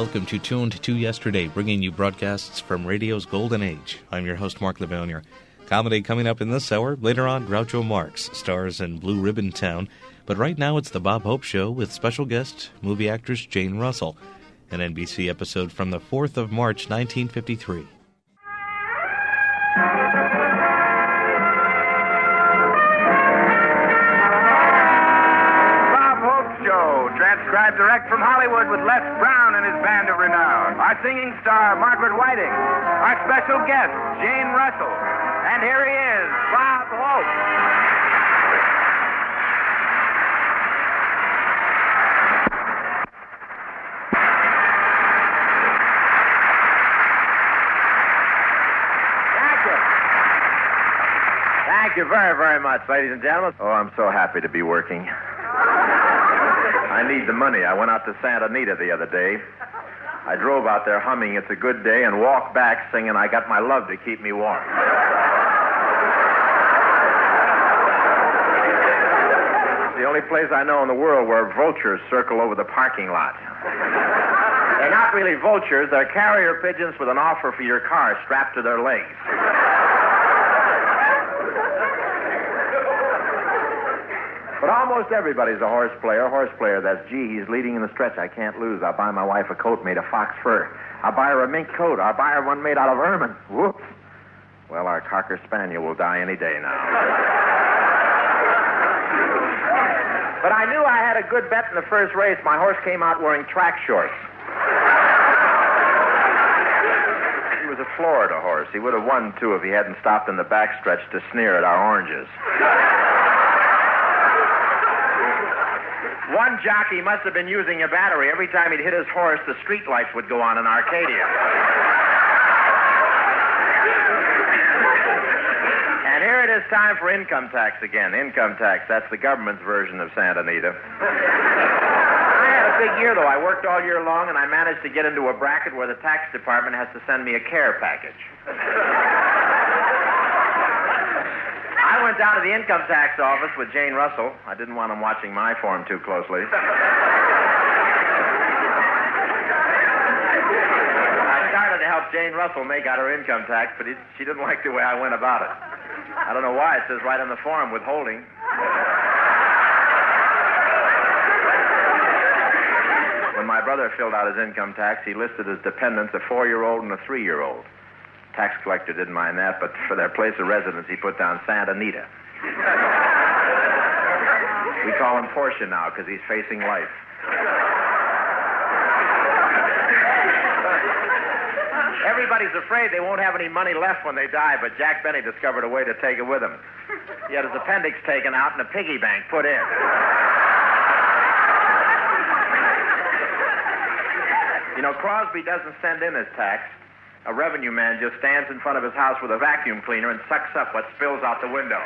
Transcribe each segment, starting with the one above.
welcome to Tuned to Yesterday, bringing you broadcasts from radio's golden age. I'm your host, Mark Livonia. Comedy coming up in this hour. Later on, Groucho Marx stars in Blue Ribbon Town. But right now, it's the Bob Hope Show with special guest, movie actress Jane Russell. An NBC episode from the 4th of March, 1953. Transcribed direct from Hollywood with Les Brown and his band of renown. Our singing star, Margaret Whiting. Our special guest, Jane Russell. And here he is, Bob Hope. Thank you very, very much, ladies and gentlemen. Oh, I'm so happy to be working. I need the money. I went out to Santa Anita the other day. I drove out there humming It's a Good Day and walked back singing I Got My Love to Keep Me Warm. It's the only place I know in the world where vultures circle over the parking lot. They're not really vultures. They're carrier pigeons with an offer for your car strapped to their legs. But almost everybody's a horse player. Horse player, that's gee, he's leading in the stretch. I can't lose. I'll buy my wife a coat made of fox fur. I'll buy her a mink coat. I'll buy her one made out of ermine. Whoops. Well, our Cocker Spaniel will die any day now. But I knew I had a good bet in the first race. My horse came out wearing track shorts. He was a Florida horse. He would have won, too, if he hadn't stopped in the backstretch to sneer at our oranges. One jockey must have been using a battery. Every time he'd hit his horse, the street lights would go on in Arcadia. And here it is time for income tax again. Income tax, that's the government's version of Santa Anita. I had a big year, though. I worked all year long, and I managed to get into a bracket where the tax department has to send me a care package. I went down to the income tax office with Jane Russell. I didn't want him watching my form too closely. I started to help Jane Russell make out her income tax, but she didn't like the way I went about it. I don't know why. It says right on the form, withholding. When my brother filled out his income tax, he listed as dependents a 4-year-old and a 3-year-old. Tax collector didn't mind that, but for their place of residence, he put down Santa Anita. We call him Portia now because he's facing life. Everybody's afraid they won't have any money left when they die, but Jack Benny discovered a way to take it with him. He had his appendix taken out and a piggy bank put in. You know, Crosby doesn't send in his tax. A revenue man just stands in front of his house with a vacuum cleaner and sucks up what spills out the window.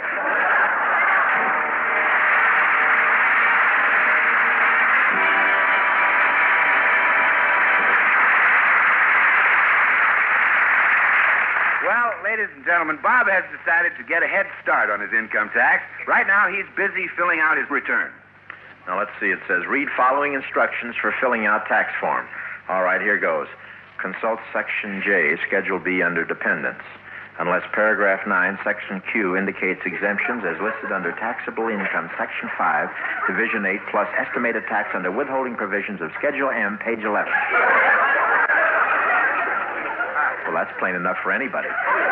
Well, ladies and gentlemen, Bob has decided to get a head start on his income tax. Right now, he's busy filling out his return. Now, let's see. It says, read following instructions for filling out tax form. All right, here goes. Consult Section J, Schedule B under Dependents. Unless Paragraph 9, Section Q indicates exemptions as listed under Taxable Income, Section 5, Division 8, plus estimated tax under withholding provisions of Schedule M, page 11. Well, that's plain enough for anybody.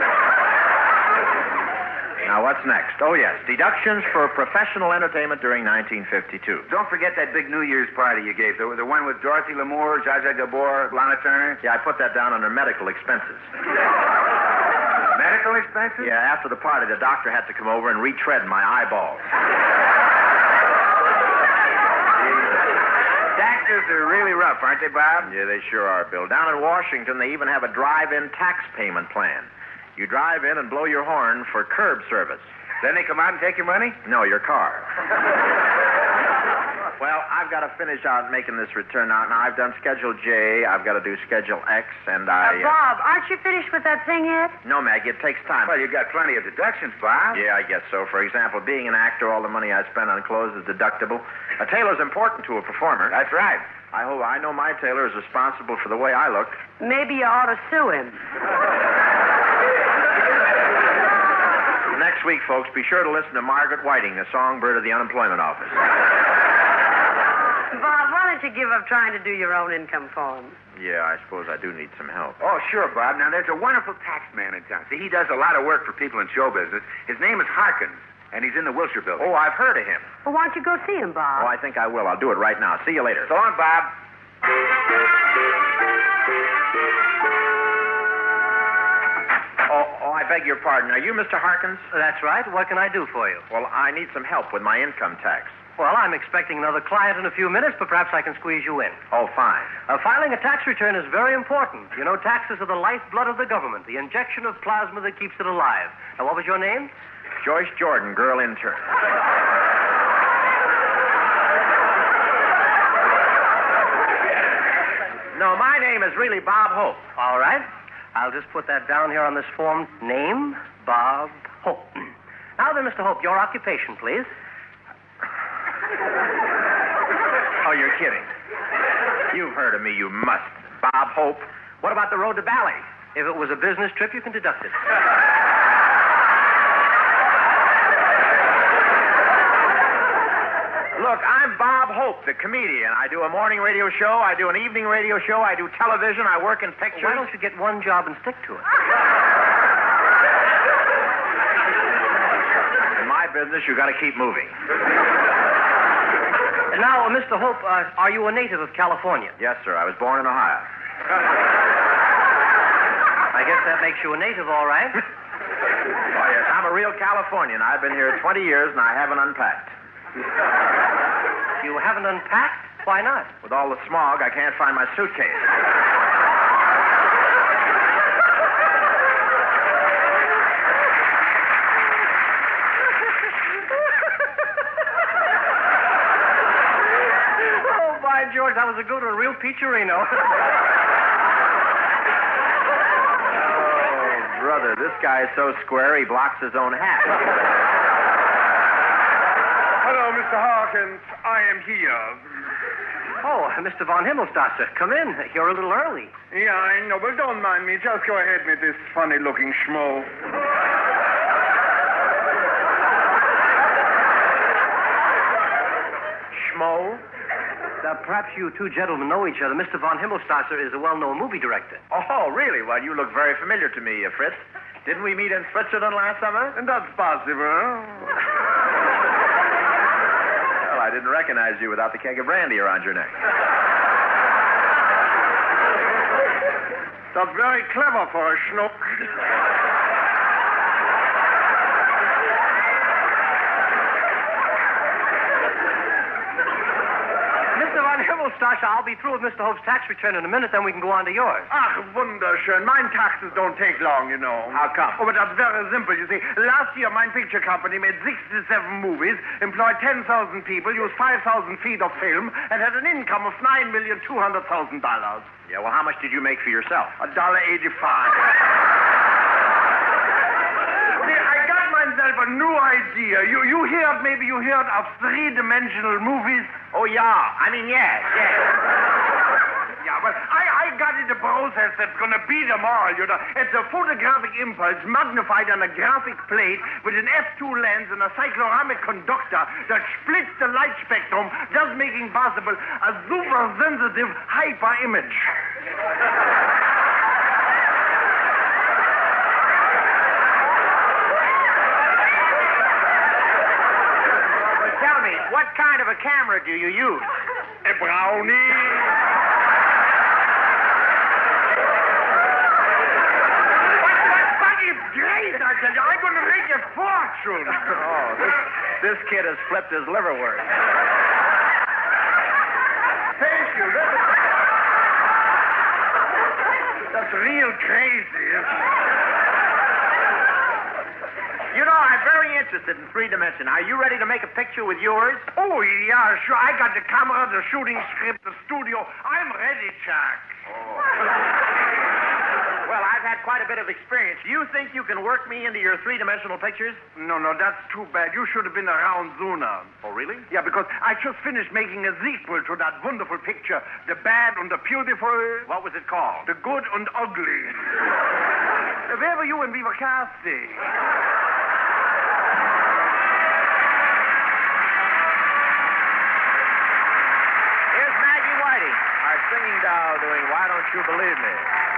Now, what's next? Oh, yes, deductions for professional entertainment during 1952. Don't forget that big New Year's party you gave. The one with Dorothy Lamour, Zsa Zsa Gabor, Lana Turner. Yeah, I put that down under medical expenses. Medical expenses? Yeah, after the party, the doctor had to come over and retread my eyeballs. Taxes are really rough, aren't they, Bob? Yeah, they sure are, Bill. Down in Washington, they even have a drive-in tax payment plan. You drive in and blow your horn for curb service. Then they come out and take your money? No, your car. Well, Well, I've got to finish out making this return now. Now, I've done Schedule J, I've got to do Schedule X, and Bob, aren't you finished with that thing yet? No, Maggie, it takes time. Well, you got plenty of deductions, Bob. Yeah, I guess so. For example, being an actor, all the money I spend on clothes is deductible. A tailor's important to a performer. That's right. I know my tailor is responsible for the way I look. Maybe you ought to sue him. Next week, folks, be sure to listen to Margaret Whiting, the songbird of the unemployment office. Bob, why don't you give up trying to do your own income form? Yeah, I suppose I do need some help. Oh, sure, Bob. Now, there's a wonderful tax man in town. See, he does a lot of work for people in show business. His name is Harkins, and he's in the Wilshire building. Oh, I've heard of him. Well, why don't you go see him, Bob? Oh, I think I will. I'll do it right now. See you later. So long, Bob. Oh, I beg your pardon. Are you Mr. Harkins? That's right. What can I do for you? Well, I need some help with my income tax. Well, I'm expecting another client in a few minutes, but perhaps I can squeeze you in. Oh, fine. Filing a tax return is very important. You know, taxes are the lifeblood of the government, the injection of plasma that keeps it alive. Now, what was your name? Joyce Jordan, girl intern. No, my name is really Bob Hope. All right. I'll just put that down here on this form. Name, Bob Hope. Now then, Mr. Hope, your occupation, please. Oh, you're kidding. You've heard of me, you must. Bob Hope. What about the road to Bali? If it was a business trip, you can deduct it. Look, I'm Bob Hope, the comedian. I do a morning radio show, I do an evening radio show, I do television, I work in pictures. Why don't you get one job and stick to it? In my business, you got to keep moving. Now, Mr. Hope, are you a native of California? Yes, sir. I was born in Ohio. I guess that makes you a native, all right. Oh, yes. I'm a real Californian. I've been here 20 years, and I haven't unpacked. You haven't unpacked? Why not? With all the smog, I can't find my suitcase. Oh, by George, that was a good one. Real Peacherino. Oh, brother, this guy is so square he blocks his own hat. Hello, Mr. Harkins. I am here. Oh, Mr. von Himmelstosser, come in. You're a little early. Yeah, I know, but don't mind me. Just go ahead with this funny-looking schmo. Schmo? Perhaps you two gentlemen know each other. Mr. von Himmelstosser is a well-known movie director. Oh, really? Well, you look very familiar to me, Fritz. Didn't we meet in Switzerland last summer? And that's possible. Well, I didn't recognize you without the keg of brandy around your neck. That's very clever for a schnook. Mr. von Himmelstosser, I'll be through with Mr. Hope's tax return in a minute, then we can go on to yours. Ach, wunderschön. Mine taxes don't take long, you know. How come? Oh, but that's very simple, you see. Last year, my picture company made 67 movies, employed 10,000 people, used 5,000 feet of film, and had an income of $9,200,000. Yeah, well, how much did you make for yourself? $1.85. I got myself a new idea. Maybe you heard of three-dimensional movies? Oh, yeah. I mean, yes. Yeah, well, I got it a process that's going to beat them all, you know. It's a photographic impulse magnified on a graphic plate with an f2 lens and a cycloramic conductor that splits the light spectrum, thus making possible a super-sensitive hyper-image. Tell me, what kind of a camera do you use? A brownie. But it's great, I tell you. I'm going to make a fortune. Oh, this kid has flipped his liverwurst. Thank you. That's real crazy. You know, I'm very interested in 3-dimension. Are you ready to make a picture with yours? Oh, yeah, sure. I got the camera, the shooting script, the studio. I'm ready, Chuck. Well, I've had quite a bit of experience. You think you can work me into your 3-dimensional pictures? No, that's too bad. You should have been around sooner. Oh, really? Yeah, because I just finished making a sequel to that wonderful picture, The Bad and the Beautiful. What was it called? The Good and Ugly. Where were you when we were casting? Here's Maggie Whiting, our singing doll, doing Why Don't You Believe Me?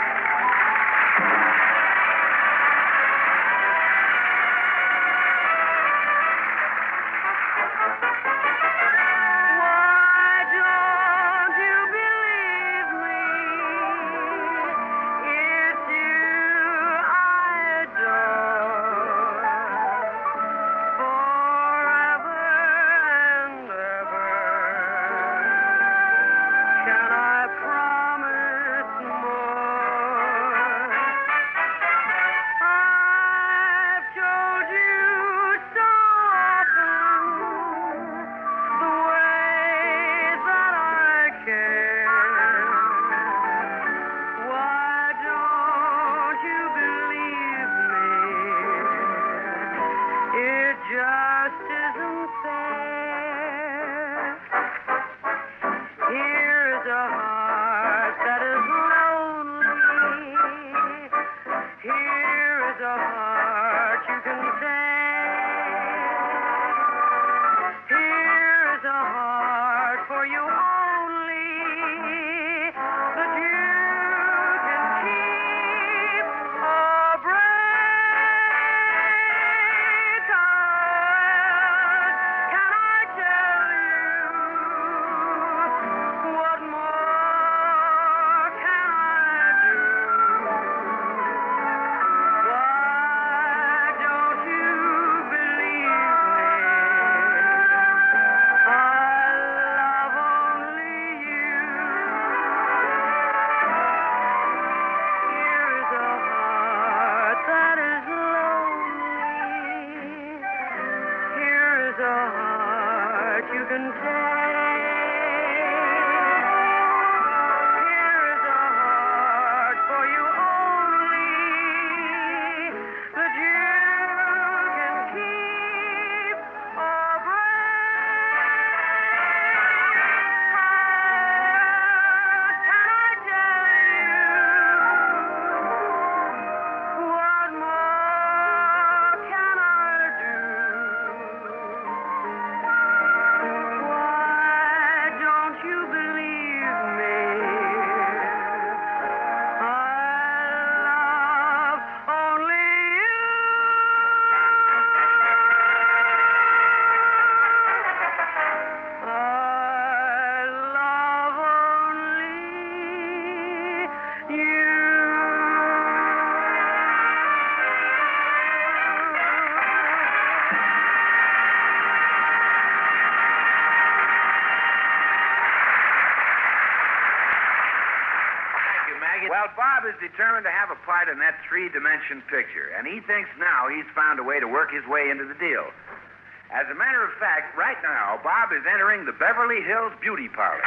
Well, Bob is determined to have a part in that 3-dimension picture, and he thinks now he's found a way to work his way into the deal. As a matter of fact, right now, Bob is entering the Beverly Hills Beauty Parlor.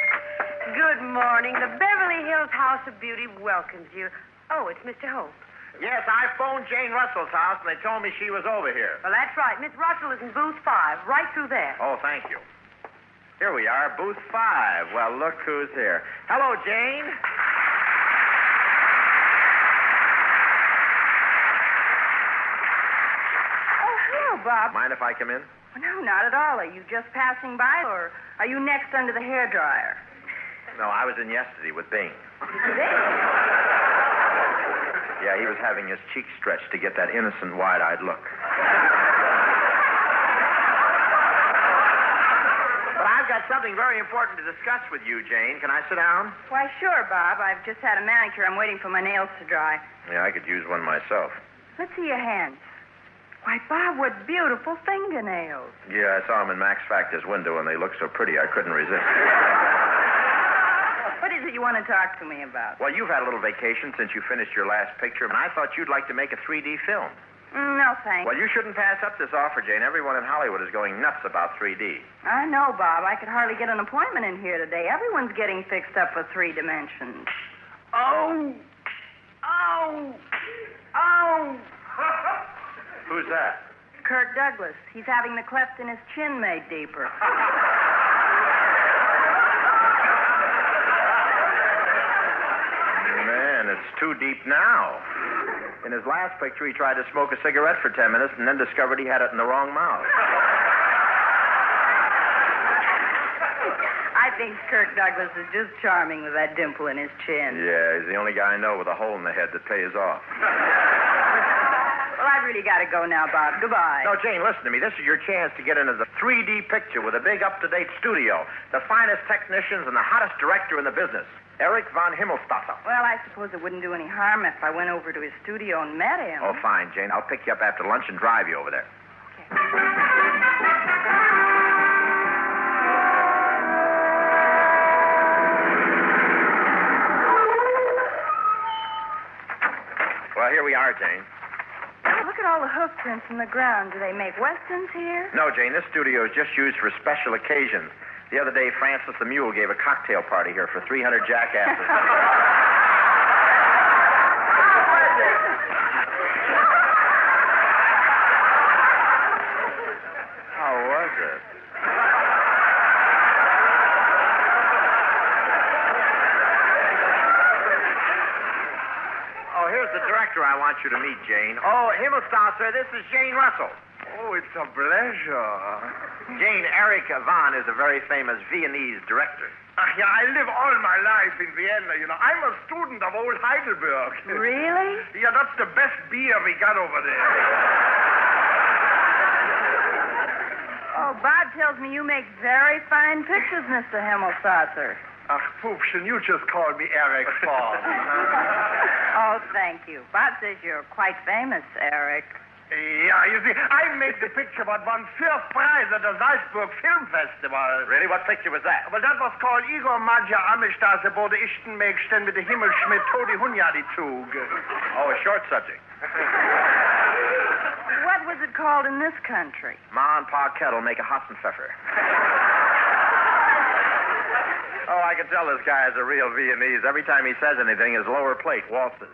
Good morning. The Beverly Hills House of Beauty welcomes you. Oh, it's Mr. Hope. Yes, I phoned Jane Russell's house, and they told me she was over here. Well, that's right. Miss Russell is in booth 5, right through there. Oh, thank you. Here we are, booth 5. Well, look who's here. Hello, Jane. Bob. Mind if I come in? No, not at all. Are you just passing by, or are you next under the hairdryer? No, I was in yesterday with Bing. Yeah, he was having his cheeks stretched to get that innocent, wide-eyed look. But I've got something very important to discuss with you, Jane. Can I sit down? Why, sure, Bob. I've just had a manicure. I'm waiting for my nails to dry. Yeah, I could use one myself. Let's see your hands. Why, Bob, what beautiful fingernails. Yeah, I saw them in Max Factor's window, and they looked so pretty I couldn't resist. What is it you want to talk to me about? Well, you've had a little vacation since you finished your last picture, and I thought you'd like to make a 3D film. No, thanks. Well, you shouldn't pass up this offer, Jane. Everyone in Hollywood is going nuts about 3D. I know, Bob. I could hardly get an appointment in here today. Everyone's getting fixed up for 3 dimensions. Oh! Oh! Oh! Who's that? Kirk Douglas. He's having the cleft in his chin made deeper. Man, it's too deep now. In his last picture, he tried to smoke a cigarette for 10 minutes and then discovered he had it in the wrong mouth. I think Kirk Douglas is just charming with that dimple in his chin. Yeah, he's the only guy I know with a hole in the head that pays off. Well, I've really got to go now, Bob. Goodbye. No, Jane, listen to me. This is your chance to get into the 3D picture with a big up-to-date studio, the finest technicians and the hottest director in the business, Erich von Himmelstadter. Well, I suppose it wouldn't do any harm if I went over to his studio and met him. Oh, fine, Jane. I'll pick you up after lunch and drive you over there. Well, here we are, Jane. Look at all the hoof prints in the ground. Do they make westerns here? No, Jane, this studio is just used for special occasions. The other day, Francis the Mule gave a cocktail party here for 300 jackasses. How was it? Oh, here's the director I want you to meet, Jane. Oh, Himmelstadter, this is Jane Russell. Oh, it's a pleasure. Jane, Erich Van is a very famous Viennese director. Yeah, I live all my life in Vienna, I'm a student of old Heidelberg. Really? Yeah, that's the best beer we got over there. Oh, Bob tells me you make very fine pictures, Mr. Himmelstadter. Ach, Pupschen, you just called me Eric Ford. Oh, thank you. Bob says you're quite famous, Eric. Yeah, you see, I made the picture what won first prize at the Salzburg Film Festival. Really? What picture was that? Well, that was called Igor Madja Amistase bode Ichten Megsten mit de Himmelschmidt Todi Hunyadi Zug. Oh, a short subject. What was it called in this country? Ma and Pa Kettle make a Hassenpfeffer. Oh, I can tell this guy is a real Viennese. Every time he says anything, his lower plate waltzes.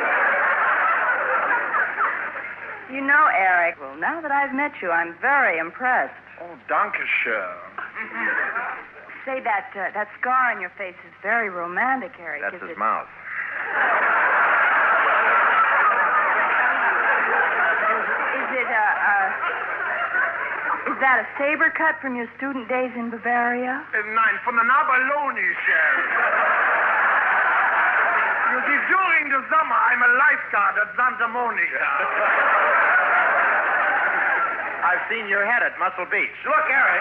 You know, Eric, well, now that I've met you, I'm very impressed. Oh, danke schön. Say, that scar on your face is very romantic, Eric. That's his mouth. Is that a saber cut from your student days in Bavaria? Nein, von der Nabaloni shell. You see, during the summer, I'm a lifeguard at Santa Monica. I've seen your head at Muscle Beach. Look, Eric.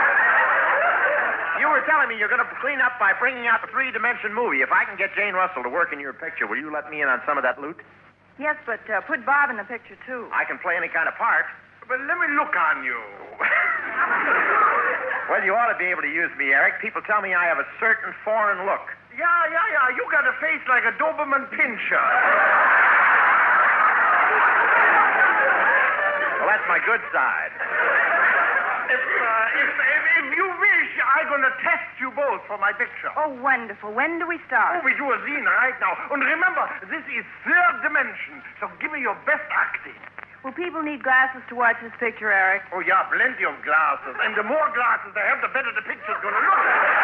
You were telling me you're going to clean up by bringing out the 3-dimension movie. If I can get Jane Russell to work in your picture, will you let me in on some of that loot? Yes, but put Bob in the picture, too. I can play any kind of part. But let me look on you. Well, you ought to be able to use me, Eric. People tell me I have a certain foreign look. Yeah. You got a face like a Doberman Pinscher. Well, that's my good side. If you wish, I'm going to test you both for my picture. Oh, wonderful. When do we start? Oh, we do a scene right now. And remember, this is 3rd dimension, so give me your best acting. Will people need glasses to watch this picture, Eric? Oh, yeah, plenty of glasses. And the more glasses they have, the better the picture's going to look.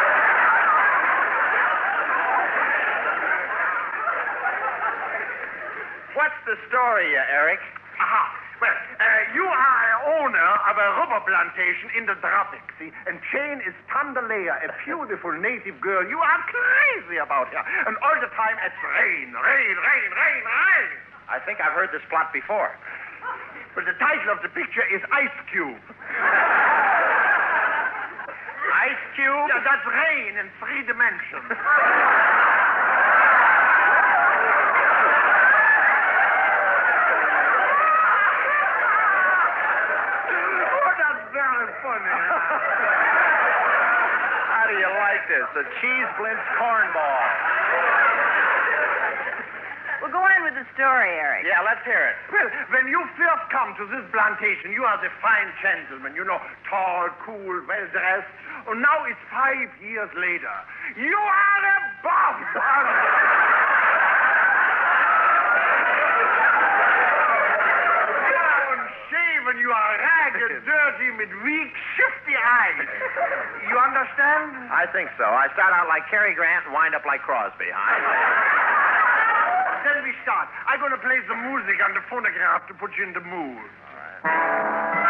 What's the story, Eric? Aha. Well, you are owner of a rubber plantation in the tropics, see? And Jane is Tandalea, a beautiful native girl you are crazy about her. And all the time it's rain. I think I've heard this plot before. But the title of the picture is Ice Cube. Ice Cube? Yeah, that's rain in 3 dimensions. Funny. How do you like this? A cheese blintz cornball. Well, go on with the story, Eric. Yeah, let's hear it. Well, when you first come to this plantation, you are the fine gentleman, tall, cool, well-dressed. And now it's 5 years later. You are a bum! Unshaven, you are ragged, dirty, with weak, shifty eyes. You understand? I think so. I start out like Cary Grant and wind up like Crosby, huh? Then we start. I'm going to play some music on the phonograph to put you in the mood. All right.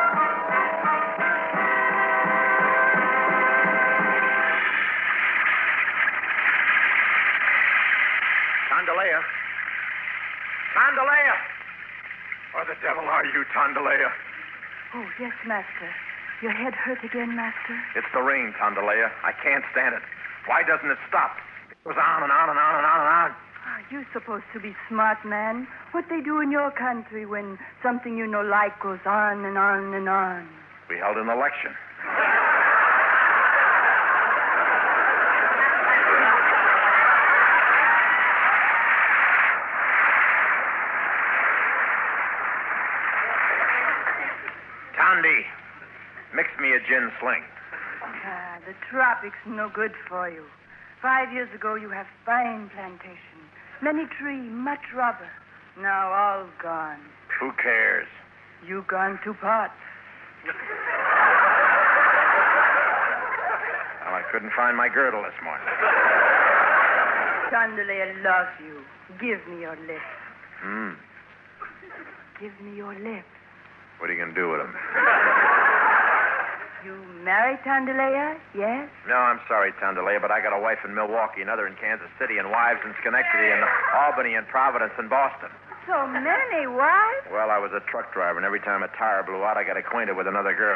Tondalea. Tondalea! Where the devil are you, Tondalea? Oh, yes, Master. Your head hurt again, Master? It's the rain, Tondalea. I can't stand it. Why doesn't it stop? It goes on and on and on and on and on. You're supposed to be smart, man. What they do in your country when something you like goes on and on and on. We held an election. Tondi, mix me a gin sling. The tropics no good for you. 5 years ago, you have fine plantation, many tree, much rubber. Now all gone. Who cares? You gone to pots. Well, I couldn't find my girdle this morning. Tondalea loves you. Give me your lips. Give me your lips. What are you going to do with them? You married Tondalea, yes? No, I'm sorry, Tondalea, but I got a wife in Milwaukee, another in Kansas City, and wives in Schenectady, and Albany, and Providence, and Boston. So many wives? Well, I was a truck driver, and every time a tire blew out, I got acquainted with another girl.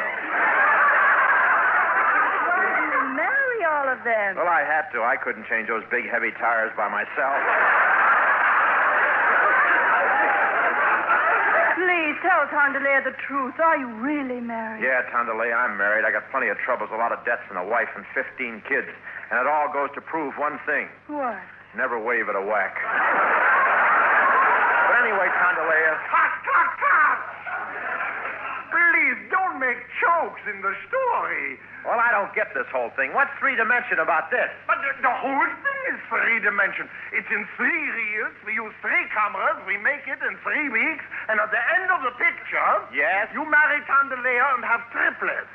Why did you marry all of them? Well, I had to. I couldn't change those big, heavy tires by myself. Please tell Tondalea the truth. Are you really married? Yeah, Tondalea, I'm married. I got plenty of troubles, a lot of debts, and a wife and 15 kids. And it all goes to prove one thing. What? Never wave at a whack. But anyway, Tondalea. Cut! Please, don't make jokes in the story. Well, I don't get this whole thing. What's three-dimension about this? But the whole thing is three-dimension. It's in 3 reels. We use 3 cameras. We make it in 3 weeks. And at the end of the picture... Yes? You marry Tondalea and have triplets.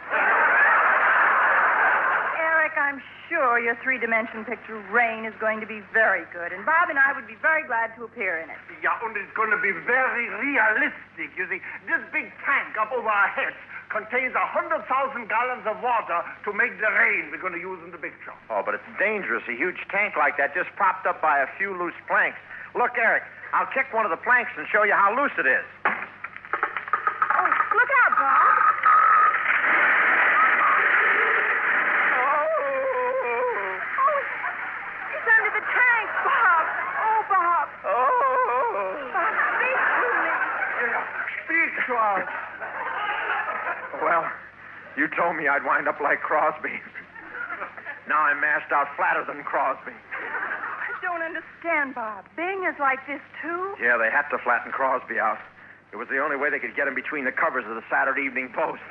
Eric, I'm sure your 3-dimension picture, Rain, is going to be very good. And Bob and I would be very glad to appear in it. Yeah, and it's going to be very realistic. You see, this big tank up over our heads contains 100,000 gallons of water to make the rain we're going to use in the picture. Oh, but it's dangerous. A huge tank like that just propped up by a few loose planks. Look, Eric, I'll kick one of the planks and show you how loose it is. Oh, look out, Bob. Oh, it's under the tank, Bob. Oh, Bob. Bob, speak to me. Speak to us. Well, you told me I'd wind up like Crosby. Now I'm mashed out flatter than Crosby. I don't understand, Bob. Bing is like this, too? Yeah, they had to flatten Crosby out. It was the only way they could get him between the covers of the Saturday Evening Post.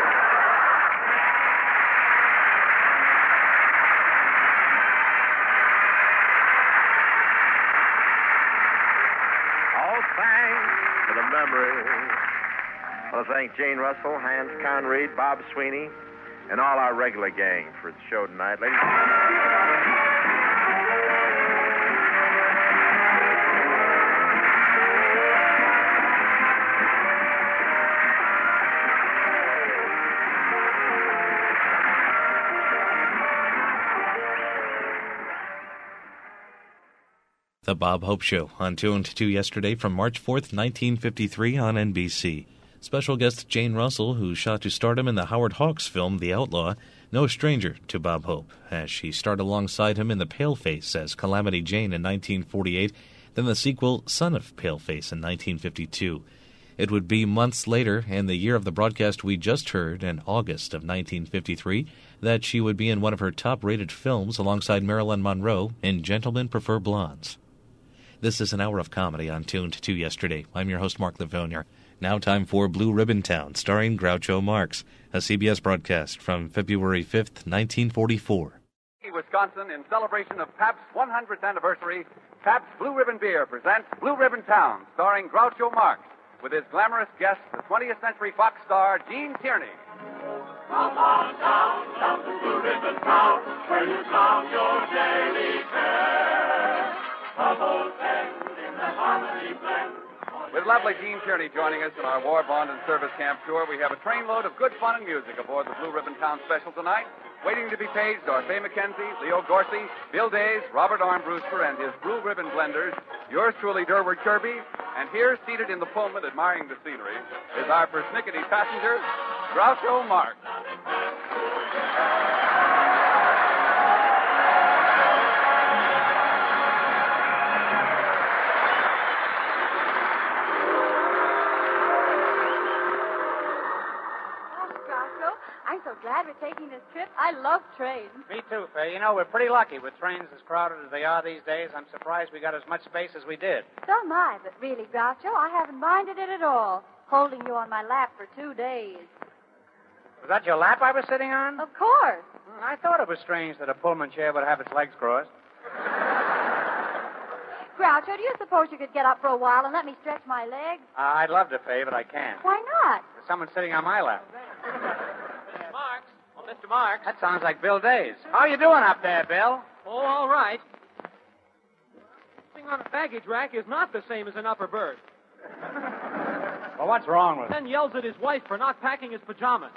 All thanks for the memory. I want to thank Jane Russell, Hans Conried, Bob Sweeney, and all our regular gang for the show tonight. Ladies and The Bob Hope Show on 2 and 2 yesterday from March 4th, 1953 on NBC. Special guest Jane Russell, who shot to stardom in the Howard Hawks film The Outlaw, no stranger to Bob Hope, as she starred alongside him in The Paleface as Calamity Jane in 1948, then the sequel Son of Paleface in 1952. It would be months later, and the year of the broadcast we just heard, in August of 1953, that she would be in one of her top-rated films alongside Marilyn Monroe in Gentlemen Prefer Blondes. This is an hour of comedy on Tuned to Yesterday. I'm your host, Mark Livonier. Now time for Blue Ribbon Town, starring Groucho Marx, a CBS broadcast from February 5th, 1944. Wisconsin, in celebration of Pabst's 100th anniversary, Pabst Blue Ribbon Beer presents Blue Ribbon Town, starring Groucho Marx, with his glamorous guest, the 20th Century Fox star, Gene Tierney. Come on down to Blue Ribbon Town, where you count your daily fare. Bubbles end in the harmony blend. With lovely Gene Tierney joining us in our War Bond and Service Camp tour, we have a trainload of good fun and music aboard the Blue Ribbon Town special tonight. Waiting to be paged are Fay McKenzie, Leo Dorsey, Bill Days, Robert Armbruster, and his Blue Ribbon Blenders, yours truly, Durward Kirby, and here, seated in the Pullman admiring the scenery, is our persnickety passenger, Groucho Marx. I'm so glad we're taking this trip. I love trains. Me too, Fay. You know, we're pretty lucky with trains as crowded as they are these days. I'm surprised we got as much space as we did. So am I, but really, Groucho, I haven't minded it at all, holding you on my lap for 2 days. Was that your lap I was sitting on? Of course. I thought it was strange that a Pullman chair would have its legs crossed. Groucho, do you suppose you could get up for a while and let me stretch my legs? I'd love to, Fay, but I can't. Why not? There's someone sitting on my lap. Marx. Oh, Mr. Marx. That sounds like Bill Days. How you doing up there, Bill? Oh, all right. Sitting on a baggage rack is not the same as an upper berth. Well, what's wrong with it? Then yells at his wife for not packing his pajamas.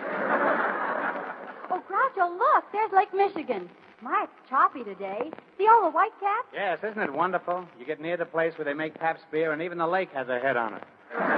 Oh, Groucho, look, there's Lake Michigan. My, it's choppy today. See all the white caps? Yes, isn't it wonderful? You get near the place where they make Pabst beer, and even the lake has a head on it.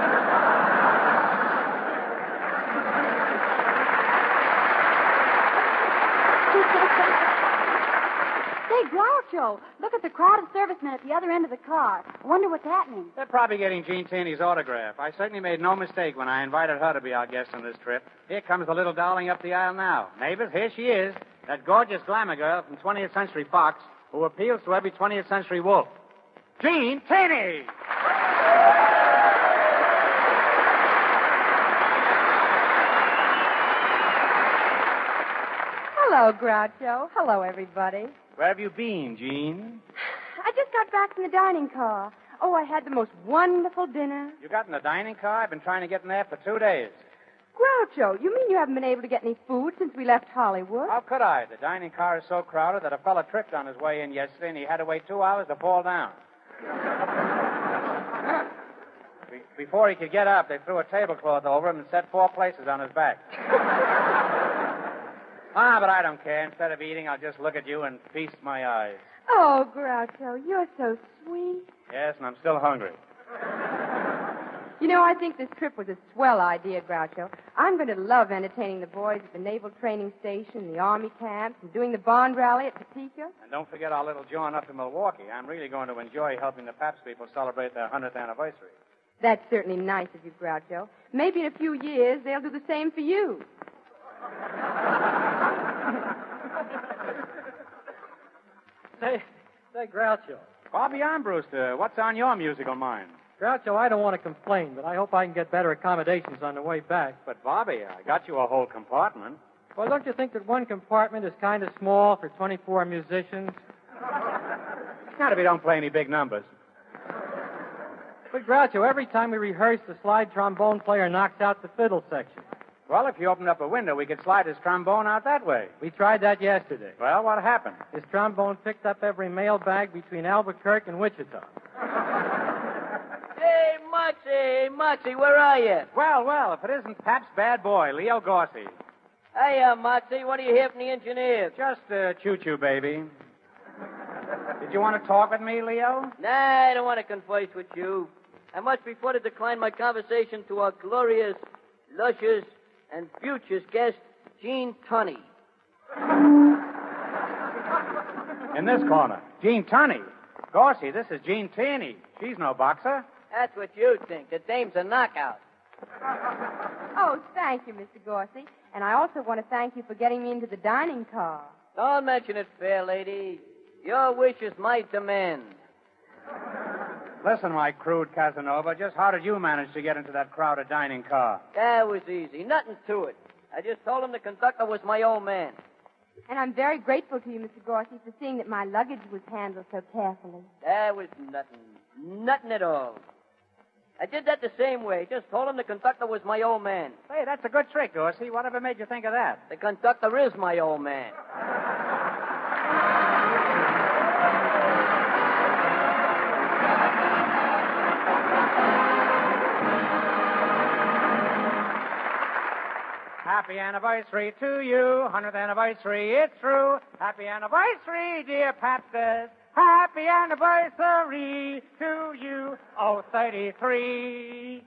Say, Groucho, look at the crowd of servicemen at the other end of the car. I wonder what's happening. They're probably getting Gene Tierney's autograph. I certainly made no mistake when I invited her to be our guest on this trip. Here comes the little darling up the aisle now. Neighbors, here she is, that gorgeous glamour girl from 20th Century Fox who appeals to every 20th Century wolf. Gene Tierney! Hello, Groucho. Hello, everybody. Where have you been, Gene? I just got back from the dining car. Oh, I had the most wonderful dinner. You got in the dining car? I've been trying to get in there for 2 days. Groucho, you mean you haven't been able to get any food since we left Hollywood? How could I? The dining car is so crowded that a fella tripped on his way in yesterday, and he had to wait 2 hours to fall down. Before he could get up, they threw a tablecloth over him and set 4 places on his back. But I don't care. Instead of eating, I'll just look at you and feast my eyes. Oh, Groucho, you're so sweet. Yes, and I'm still hungry. You know, I think this trip was a swell idea, Groucho. I'm going to love entertaining the boys at the Naval Training Station, the Army camps, and doing the Bond Rally at Topeka. And don't forget our little jaunt up to Milwaukee. I'm really going to enjoy helping the Pabst people celebrate their 100th anniversary. That's certainly nice of you, Groucho. Maybe in a few years they'll do the same for you. Say, Groucho. Bobby Armbruster, what's on your musical mind? Groucho, I don't want to complain, but I hope I can get better accommodations on the way back. But, Bobby, I got you a whole compartment. Well, don't you think that one compartment is kind of small for 24 musicians? Not if you don't play any big numbers. But, Groucho, every time we rehearse, the slide trombone player knocks out the fiddle section. Well, if you opened up a window, we could slide his trombone out that way. We tried that yesterday. Well, what happened? His trombone picked up every mail bag between Albuquerque and Wichita. Hey, Moxie, where are you? Well, if it isn't Pabst's bad boy, Leo Dorsey. Hey, Moxie, what do you hear from the engineers? Just choo-choo, baby. Did you want to talk with me, Leo? Nah, I don't want to converse with you. I must before to decline my conversation to our glorious, luscious, and future guest, Gene Tierney. In this corner. Gene Tierney. Dorsey, this is Gene Tierney. She's no boxer. That's what you think. The dame's a knockout. Oh, thank you, Mr. Dorsey. And I also want to thank you for getting me into the dining car. Don't mention it, fair lady. Your wish is my demand. Listen, my crude Casanova, just how did you manage to get into that crowded dining car? That was easy. Nothing to it. I just told him the conductor was my old man. And I'm very grateful to you, Mr. Gorsey, for seeing that my luggage was handled so carefully. That was nothing. Nothing at all. I did that the same way. Just told him the conductor was my old man. Hey, that's a good trick, Dorsey. Whatever made you think of that? The conductor is my old man. Happy anniversary to you, 100th anniversary, it's true. Happy anniversary, dear Pastors. Happy anniversary to you, oh, 33.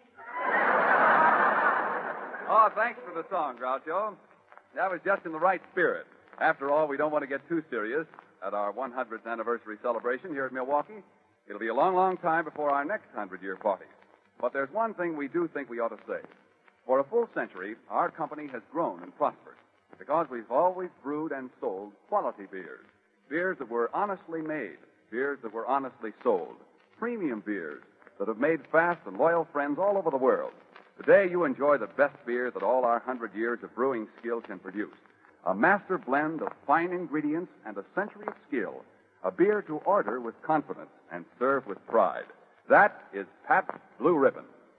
Oh, thanks for the song, Groucho. That was just in the right spirit. After all, we don't want to get too serious at our 100th anniversary celebration here at Milwaukee. It'll be a long, long time before our next 100-year party. But there's one thing we do think we ought to say. For a full century, our company has grown and prospered because we've always brewed and sold quality beers. Beers that were honestly made, beers that were honestly sold, premium beers that have made fast and loyal friends all over the world. Today, you enjoy the best beer that all our 100 years of brewing skill can produce. A master blend of fine ingredients and a century of skill. A beer to order with confidence and serve with pride. That is Pabst Blue Ribbon.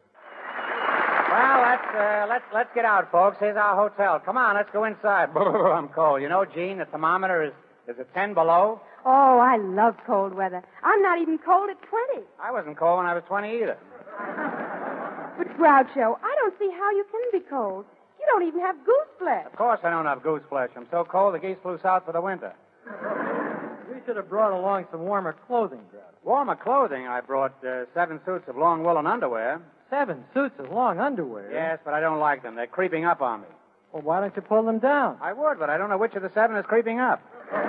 Well, let's get out, folks. Here's our hotel. Come on, let's go inside. I'm cold. You know, Gene, the thermometer is at 10 below. Oh, I love cold weather. I'm not even cold at 20. I wasn't cold when I was 20 either. But, Groucho, I don't see how you can be cold. You don't even have goose flesh. Of course I don't have goose flesh. I'm so cold the geese flew south for the winter. We should have brought along some warmer clothing, Groucho. Warmer clothing? I brought 7 suits of long woolen underwear. 7 suits of long underwear? Yes, but I don't like them. They're creeping up on me. Well, why don't you pull them down? I would, but I don't know which of the 7 is creeping up.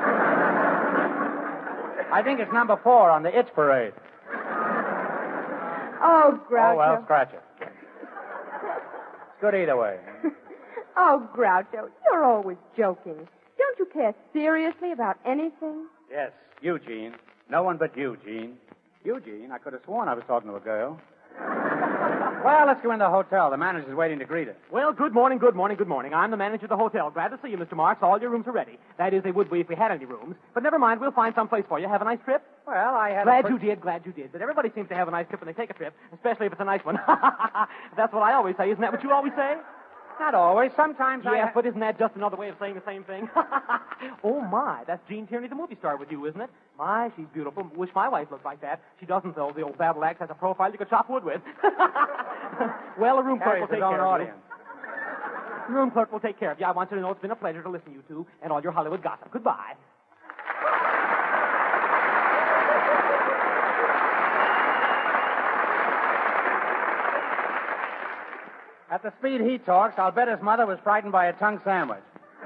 I think it's number 4 on the itch parade. Oh, Groucho. Oh, well, scratch it. It's good either way. Oh, Groucho, you're always joking. Don't you care seriously about anything? Yes, Eugene. No one but Eugene. Eugene, I could have sworn I was talking to a girl. Well, let's go in the hotel. The manager's waiting to greet us. Well, good morning, good morning, good morning. I'm the manager of the hotel. Glad to see you, Mr. Marks. All your rooms are ready. That is, they would be if we had any rooms. But never mind, we'll find some place for you. Have a nice trip? Well, I had Glad you did. But everybody seems to have a nice trip when they take a trip, especially if it's a nice one. That's what I always say. Isn't that what you always say? Not always. Sometimes Yes, but isn't that just another way of saying the same thing? Oh, my. That's Jean Tierney, the movie star, with you, isn't it? My, she's beautiful. Wish my wife looked like that. She doesn't, though. The old battle axe has a profile you could chop wood with. Well, the room clerk will take care of you. The room clerk will take care of you. I want you to know it's been a pleasure to listen to you two and all your Hollywood gossip. Goodbye. At the speed he talks, I'll bet his mother was frightened by a tongue sandwich.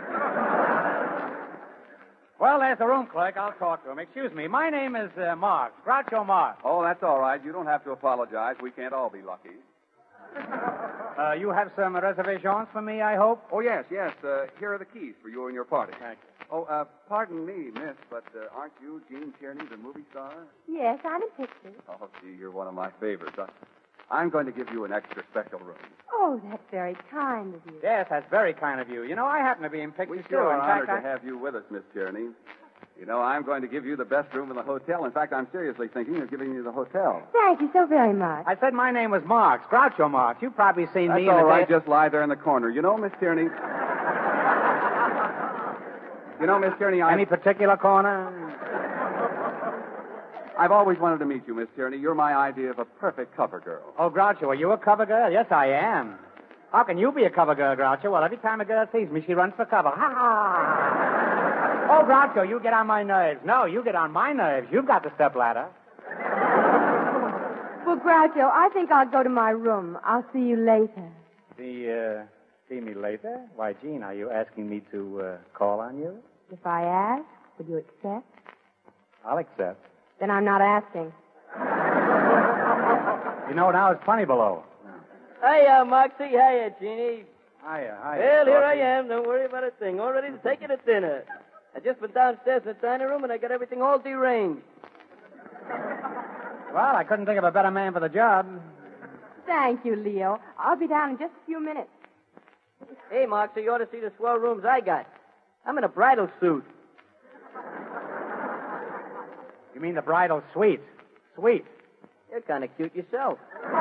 Well, there's the room clerk. I'll talk to him. Excuse me. My name is Marks, Groucho Marks. Oh, that's all right. You don't have to apologize. We can't all be lucky. You have some reservations for me, I hope? Oh, yes. Here are the keys for you and your party. Thank you. Oh, pardon me, miss, but aren't you Jean Tierney, the movie star? Yes, I'm in pictures. Oh, gee, you're one of my favorites. I'm going to give you an extra special room. Oh, that's very kind of you. Yes, that's very kind of you. You know, I happen to be in pictures, We too. sure In are fact, honored to have you with us, Miss Tierney. You know, I'm going to give you the best room in the hotel. In fact, I'm seriously thinking of giving you the hotel. Thank you so very much. I said my name was Marks, Groucho Marks. You've probably seen That's me in all the right. day- Just lie there in the corner. You know, Miss Tierney... You know, Miss Tierney, Any particular corner? I've always wanted to meet you, Miss Tierney. You're my idea of a perfect cover girl. Oh, Groucho, are you a cover girl? Yes, I am. How can you be a cover girl, Groucho? Well, every time a girl sees me, she runs for cover. Ha ha! Oh, Groucho, you get on my nerves. No, you get on my nerves. You've got the stepladder. Well, Groucho, I think I'll go to my room. I'll see you later. See me later? Why, Gene, are you asking me to call on you? If I ask, would you accept? I'll accept. Then I'm not asking. You know, now it's plenty below. Hiya, Moxie. Hiya, Jeannie. Hiya. Well, here I am. Don't worry about a thing. All ready to take you to dinner. I just went downstairs in the dining room, and I got everything all deranged. Well, I couldn't think of a better man for the job. Thank you, Leo. I'll be down in just a few minutes. Hey, Mark, so you ought to see the swell rooms I got. I'm in a bridal suit. You mean the bridal suite? Sweet. You're kind of cute yourself.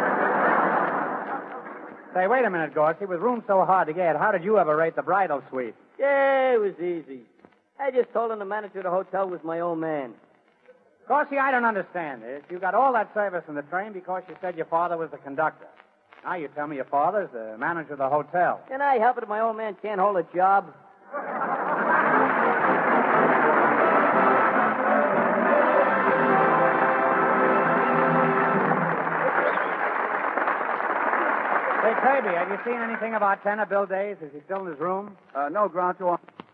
Say, wait a minute, Gorsey. With rooms so hard to get, how did you ever rate the bridal suite? Yeah, it was easy. I just told him the manager of the hotel was my old man. Gorsey, I don't understand this. You got all that service in the train because you said your father was the conductor. Now you tell me your father's the manager of the hotel. Can I help it if my old man can't hold a job? Say, Kirby, have you seen anything about Tenor Bill Days? Is he still in his room? No, Groucho.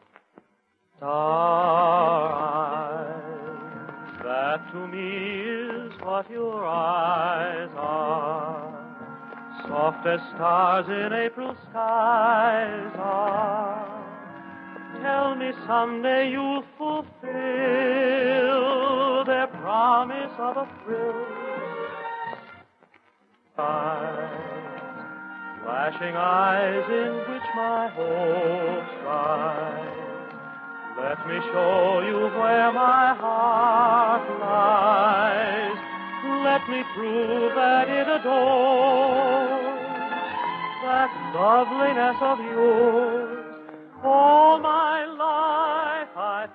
Eyes, that to me is what your eyes are. Soft as stars in April skies are. Tell me someday you'll fulfill their promise of a thrill. Eyes, flashing eyes in which my hopes rise. Let me show you where my heart lies. Let me prove that it adores that loveliness of yours. All my life I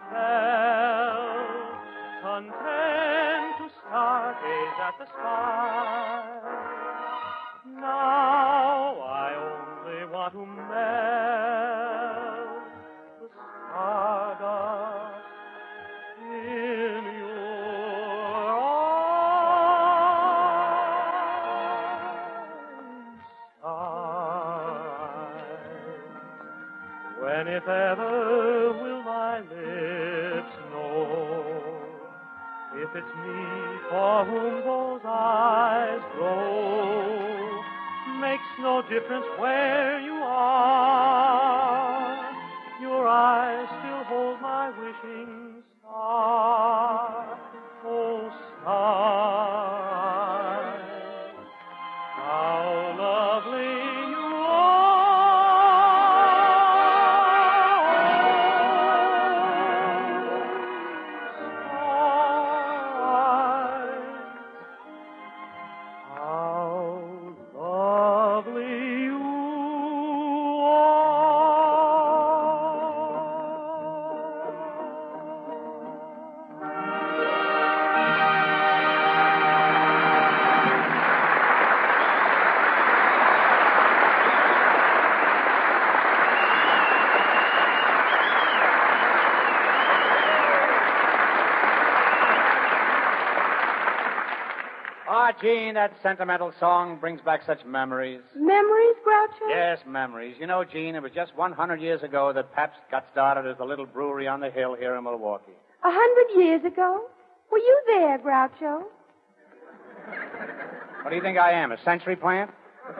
felt content to stargaze at the sky. Now I only want to melt the stardust in your eyes. When, if ever, will my lips know if it's me for whom those eyes glow? Makes no difference where you are. Your eyes still hold my wishing star. Oh, star, how lovely you Gene, that sentimental song brings back such memories. Memories, Groucho? Yes, memories. You know, Gene, it was just 100 years ago that Pabst got started as a little brewery on the hill here in Milwaukee. 100 years ago? Were you there, Groucho? What do you think I am, a century plant?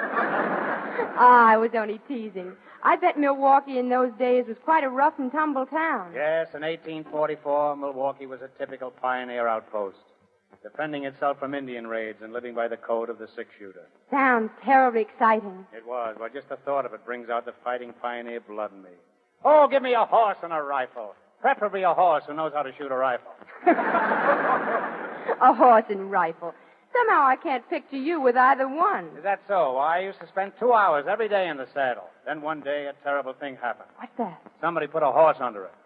I was only teasing. I bet Milwaukee in those days was quite a rough and tumble town. Yes, in 1844, Milwaukee was a typical pioneer outpost, defending itself from Indian raids and living by the code of the six-shooter. Sounds terribly exciting. It was. Well, just the thought of it brings out the fighting pioneer blood in me. Oh, give me a horse and a rifle. Preferably a horse who knows how to shoot a rifle. A horse and rifle. Somehow I can't picture you with either one. Is that so? Well, I used to spend 2 hours every day in the saddle. Then one day a terrible thing happened. What's that? Somebody put a horse under it.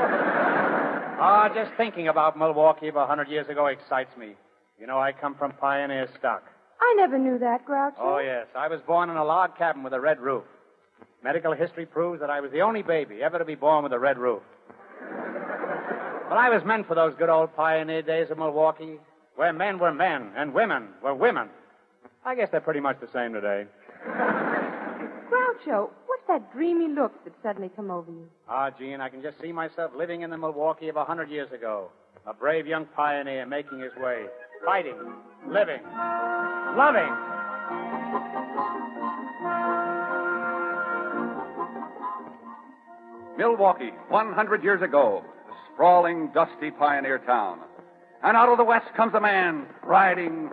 Just thinking about Milwaukee of 100 years ago excites me. You know, I come from pioneer stock. I never knew that, Groucho. Oh, yes. I was born in a log cabin with a red roof. Medical history proves that I was the only baby ever to be born with a red roof. But I was meant for those good old pioneer days of Milwaukee, where men were men and women were women. I guess they're pretty much the same today. Groucho, what's that dreamy look that suddenly come over you? Gene, I can just see myself living in the Milwaukee of 100 years ago. A brave young pioneer making his way, fighting, living, loving. Milwaukee, 100 years ago, a sprawling, dusty pioneer town. And out of the west comes a man, riding.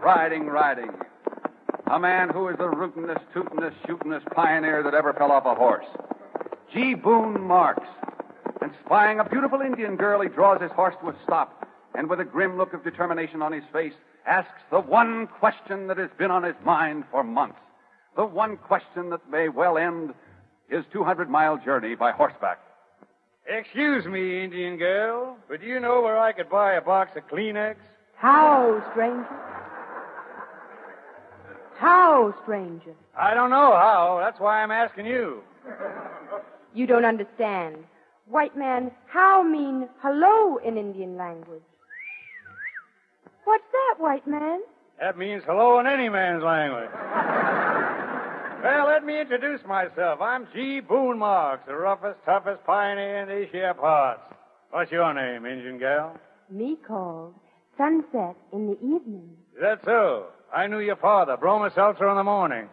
A man who is the rootinest, tootinest, shootinest pioneer that ever fell off a horse. G. Boone Marks. And spying a beautiful Indian girl, he draws his horse to a stop, and with a grim look of determination on his face, asks the one question that has been on his mind for months. The one question that may well end his 200-mile journey by horseback. Excuse me, Indian girl, but do you know where I could buy a box of Kleenex? How, stranger? How, stranger? I don't know how. That's why I'm asking you. You don't understand. White man, how mean hello in Indian language? What's that, white man? That means hello in any man's language. Well, let me introduce myself. I'm G. Boone Marks, the roughest, toughest pioneer in these here parts. What's your name, Indian gal? Me called Sunset in the evening. Is that so? I knew your father, Broma Seltzer in the morning.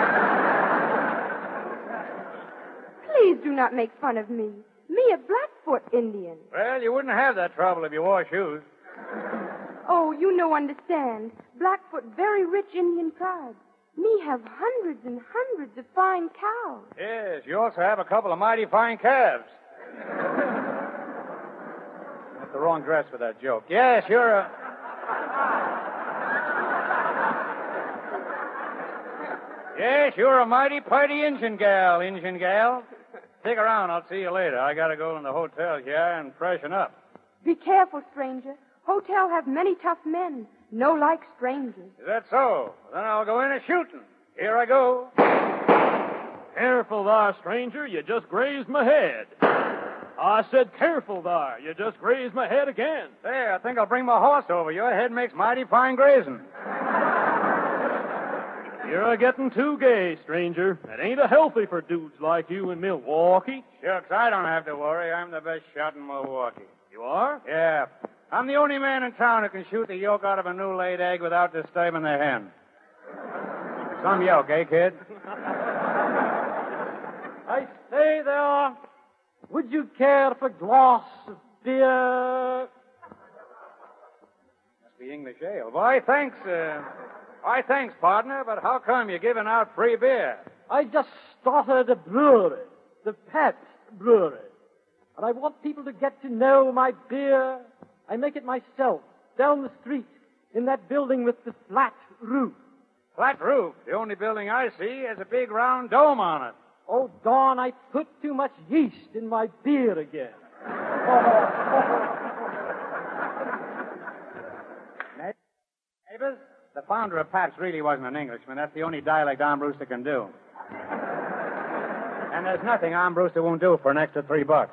Please do not make fun of me. Me, a Blackfoot Indian. Well, you wouldn't have that trouble if you wore shoes. Oh, you no understand. Blackfoot, very rich Indian tribe. Me have hundreds and hundreds of fine cows. Yes, you also have a couple of mighty fine calves. That's the wrong dress for that joke. Yes, you're a... Yes, you're a mighty party Injun gal. Stick around. I'll see you later. I gotta go in the hotel here and freshen up. Be careful, stranger. Hotel have many tough men. No like strangers. Is that so? Then I'll go in a shooting. Here I go. Careful there, stranger. You just grazed my head. I said careful there. You just grazed my head again. There, I think I'll bring my horse over. Your head makes mighty fine grazing. You're getting too gay, stranger. That ain't a healthy for dudes like you in Milwaukee. Shucks, I don't have to worry. I'm the best shot in Milwaukee. You are? Yeah. I'm the only man in town who can shoot the yolk out of a new-laid egg without disturbing the hen. Some yolk, eh, kid? I say there, would you care for a glass of beer? Must be English ale. Why, thanks, partner, but how come you're giving out free beer? I just started a brewery, the Pabst Brewery, and I want people to get to know my beer. I make it myself, down the street, in that building with the flat roof. Flat roof? The only building I see has a big round dome on it. Oh, darn, I put too much yeast in my beer again. Neighbors, the founder of Pabst really wasn't an Englishman. That's the only dialect Arm Brewster can do. And there's nothing Arm Brewster won't do for an extra $3.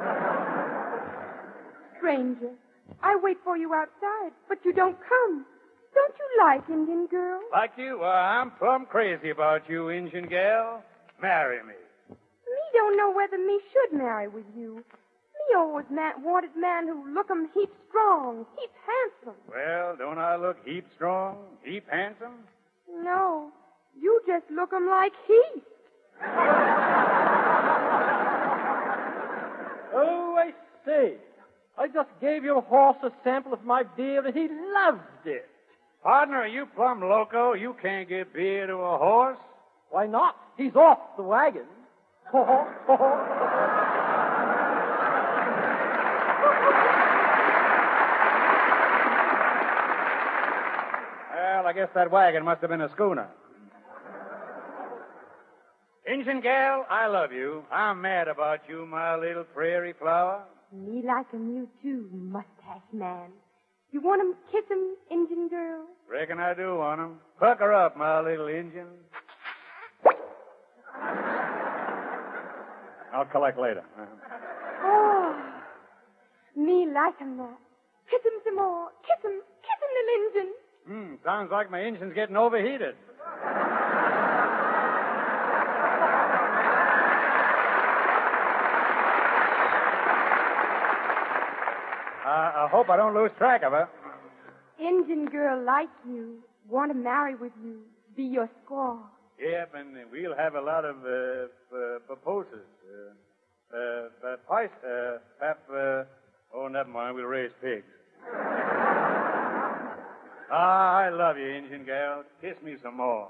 Stranger, I wait for you outside, but you don't come. Don't you like Indian girls? Like you? Well, I'm plumb crazy about you, Injun gal. Marry me. Me don't know whether me should marry with you. Me always wanted man who look 'em heap strong, heap handsome. Well, don't I look heap strong, heap handsome? No, you just look 'em like heap. Oh, I say. I just gave your horse a sample of my beer, and he loved it. Partner, are you plumb loco? You can't give beer to a horse. Why not? He's off the wagon. Well, I guess that wagon must have been a schooner. Injun gal, I love you. I'm mad about you, my little prairie flower. Me like 'em you too, mustache man. You want 'em kiss 'em, Indian girl? Reckon I do want 'em. Pucker up, my little Injun. I'll collect later. Oh, me like 'em that. Kiss 'em some more. Kiss 'em, little Indian. Sounds like my engine's getting overheated. I hope I don't lose track of her. Indian girl like you. Want to marry with you. Be your squaw. Yep, and we'll have a lot of proposals. Oh, never mind. We'll raise pigs. I love you, Indian gal. Kiss me some more.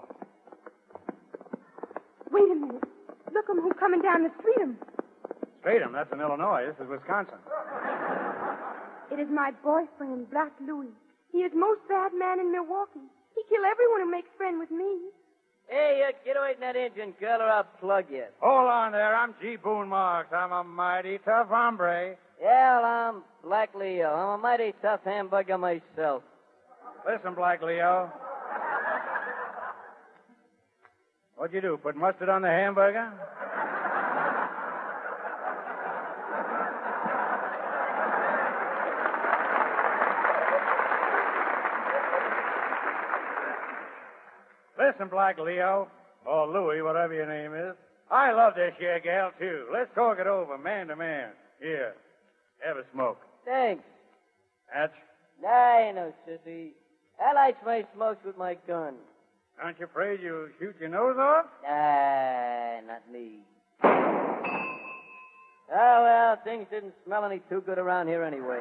Wait a minute. Look 'em who's coming down the street. Stratham, that's in Illinois. This is Wisconsin. It is my boyfriend, Black Louie. He is most bad man in Milwaukee. He kill everyone who makes friend with me. Hey, get away from that engine, girl, or I'll plug you. Hold on there. I'm G. Boone Marks. I'm a mighty tough hombre. Yeah, well, I'm Black Leo. I'm a mighty tough hamburger myself. Listen, Black Leo. What'd you do, put mustard on the hamburger? Listen, Black Leo, or Louie, whatever your name is, I love this here gal, too. Let's talk it over, man to man. Here, have a smoke. Thanks. Hatch? Nah, you know, sissy. I like my smokes with my gun. Aren't you afraid you'll shoot your nose off? Nah, not me. Oh, well, things didn't smell any too good around here anyway.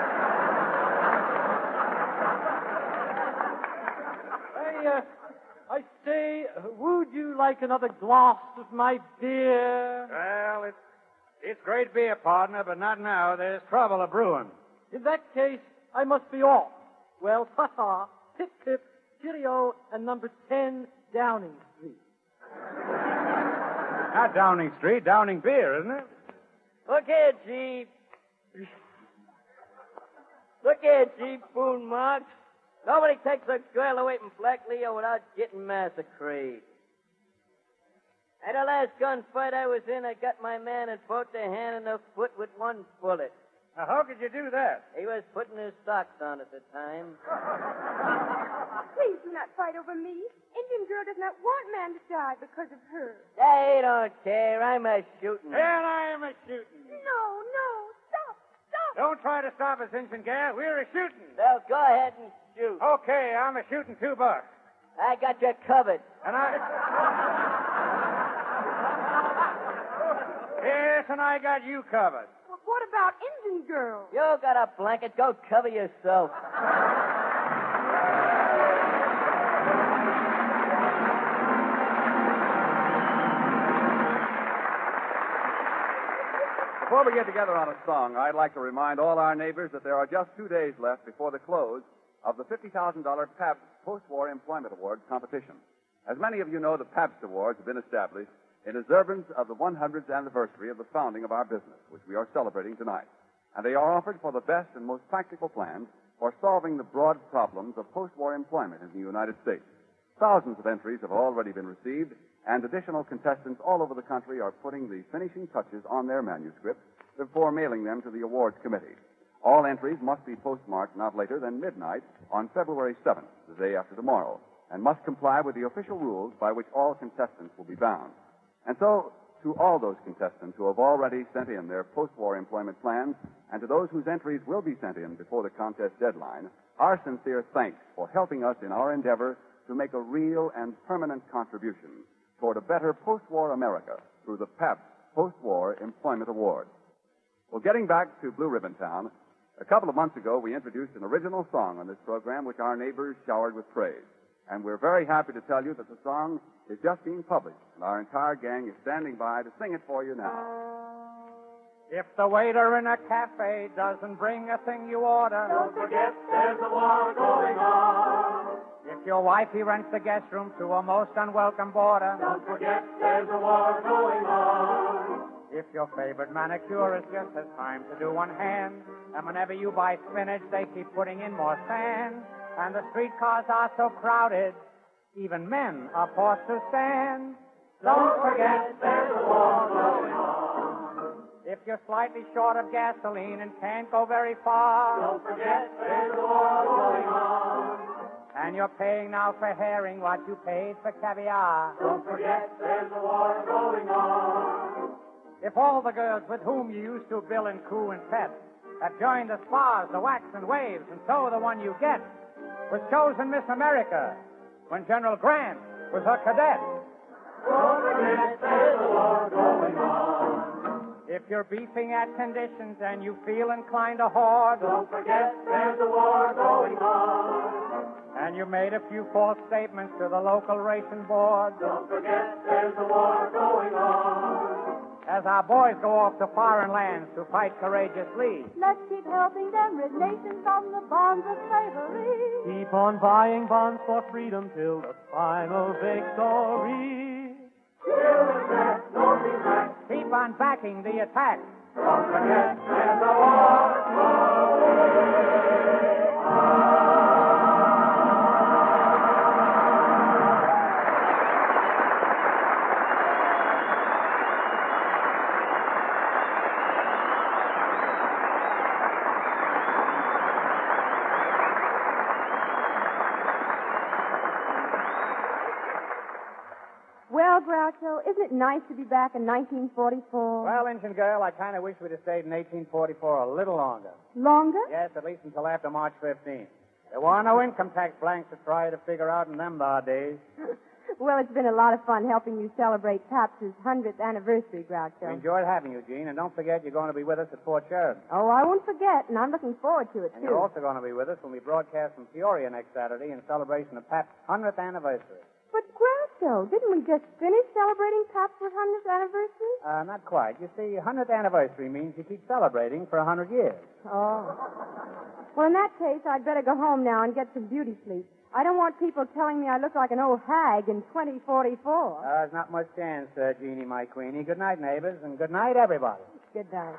I say, would you like another glass of my beer? Well, it's great beer, partner, but not now. There's trouble a brewing. In that case, I must be off. Well, ha-ha, pip-pip, cheerio, and number 10 Downing Street. Not Downing Street, Downing beer, isn't it? Look here, G. Look here, G. Boone Marks. Nobody takes a girl away from Black Leo without getting massacred. At the last gunfight I was in, I got my man in both the hand and the foot with one bullet. Now, how could you do that? He was putting his socks on at the time. Please do not fight over me. Indian girl does not want man to die because of her. They don't care. I'm a shooting. And I'm a shooting. No, stop. Don't try to stop us, Injun gal. We're a shooting. Well, go ahead and shoot. Okay, I'm a shooting $2. I got you covered. And Yes, and I got you covered. Well, what about Indian girl? You got a blanket. Go cover yourself. Before we get together on a song, I'd like to remind all our neighbors that there are just 2 days left before the close of the $50,000 Pabst Post-War Employment Awards competition. As many of you know, the Pabst Awards have been established in observance of the 100th anniversary of the founding of our business, which we are celebrating tonight. And they are offered for the best and most practical plans for solving the broad problems of post-war employment in the United States. Thousands of entries have already been received, and additional contestants all over the country are putting the finishing touches on their manuscripts before mailing them to the awards committee. All entries must be postmarked not later than midnight on February 7th, the day after tomorrow, and must comply with the official rules by which all contestants will be bound. And so, to all those contestants who have already sent in their post-war employment plans, and to those whose entries will be sent in before the contest deadline, our sincere thanks for helping us in our endeavor to make a real and permanent contribution toward a better post-war America through the Pabst Post-War Employment Award. Well, getting back to Blue Ribbon Town, a couple of months ago we introduced an original song on this program which our neighbors showered with praise. And we're very happy to tell you that the song is just being published, and our entire gang is standing by to sing it for you now. If the waiter in a cafe doesn't bring a thing you order, don't forget there's a war going on. If your wifey rents the guest room to a most unwelcome boarder, don't forget there's a war going on. If your favorite manicurist just has time to do one hand, and whenever you buy spinach, they keep putting in more sand, and the streetcars are so crowded, even men are forced to stand. Don't forget there's a war going on. If you're slightly short of gasoline and can't go very far, don't forget there's a war going on. And you're paying now for herring what you paid for caviar. Don't forget there's a war going on. If all the girls with whom you used to bill and coo and pet have joined the spas, the wax and waves, and so the one you get was chosen Miss America when General Grant was her cadet. Don't forget there's a war going on. If If you're beefing at conditions and you feel inclined to hoard, Don't forget there's a war going on. and you made a few false statements to the local ration board, Don't forget there's a war going on. as our boys go off to foreign lands to fight courageously. Let's keep helping them rid nations from the bonds of slavery. Keep on buying bonds for freedom till the final victory. Keep on backing the attack. Don't forget there's a war Well, Groucho, isn't it nice to be back in 1944? Well, Injun Girl, I kind of wish we'd have stayed in 1844 a little longer. Longer? Yes, at least until after March 15th. There were no income tax blanks to try to figure out in them days. Well, it's been a lot of fun helping you celebrate Pabst's 100th anniversary, We Groucho. enjoyed having you, Gene, and don't forget you're going to be with us at Fort Sheridan. Oh, I won't forget, and I'm looking forward to it, And too. you're also going to be with us when we broadcast from Peoria next Saturday in celebration of Pabst's 100th anniversary. But, Groucho, didn't we just finish celebrating Pabst's 100th anniversary? Not quite. You see, 100th anniversary means you keep celebrating for 100 years. Oh. Well, in that case, I'd better go home now and get some beauty sleep. I don't want people telling me I look like an old hag in 2044. There's not much chance, Jeannie, my queenie. Good night, neighbors, and good night, everybody. Good night.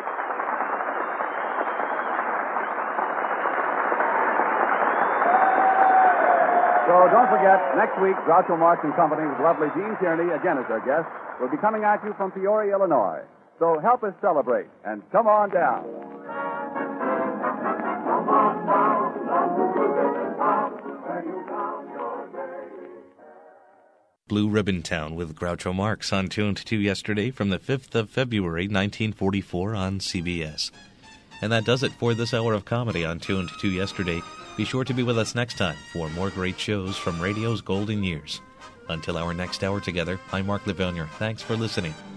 So don't forget, next week, Groucho Marx and Company with lovely Gene Tierney, again as their guest, will be coming at you from Peoria, Illinois. So help us celebrate, and come on down. Blue Ribbon Town with Groucho Marx on Tuned to yesterday from the 5th of February, 1944 on CBS. And that does it for this hour of comedy on Tuned to yesterday. Be sure to be with us next time for more great shows from radio's golden years. Until our next hour together, I'm Mark Livonier. Thanks for listening.